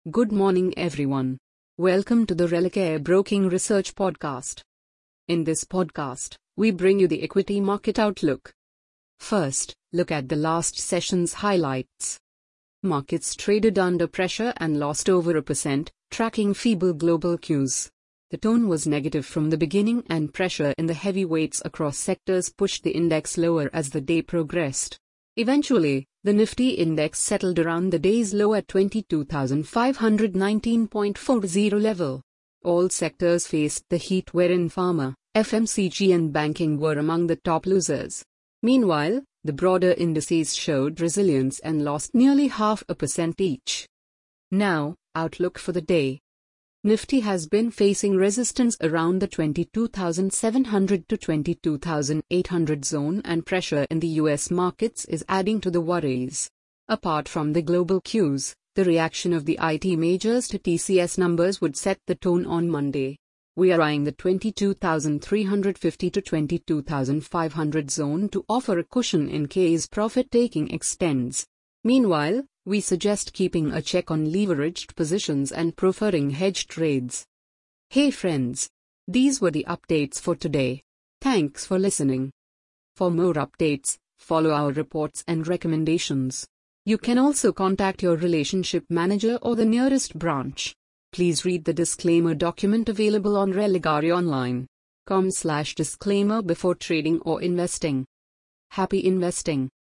Good morning, everyone. Welcome to the Relicare Broking Research Podcast. In this podcast, we bring you the equity market outlook. First, look at the last session's highlights. Markets traded under pressure and lost over 1%, tracking feeble global cues. The tone was negative from the beginning, and pressure in the heavyweights across sectors pushed the index lower as the day progressed. Eventually, the Nifty index settled around the day's low at 22,519.40 level. All sectors faced the heat, wherein pharma, FMCG and banking were among the top losers. Meanwhile, the broader indices showed resilience and lost nearly 0.5% each. Now, outlook for the day. Nifty has been facing resistance around the 22,700 to 22,800 zone, and pressure in the US markets is adding to the worries. Apart from the global cues, the reaction of the IT majors to TCS numbers would set the tone on Monday. We are eyeing the 22,350 to 22,500 zone to offer a cushion in case profit-taking extends. Meanwhile, we suggest keeping a check on leveraged positions and preferring hedged trades. Hey friends, these were the updates for today. Thanks for listening. For more updates, follow our reports and recommendations. You can also contact your relationship manager or the nearest branch. Please read the disclaimer document available on religaryonline.com/disclaimer before trading or investing. Happy investing!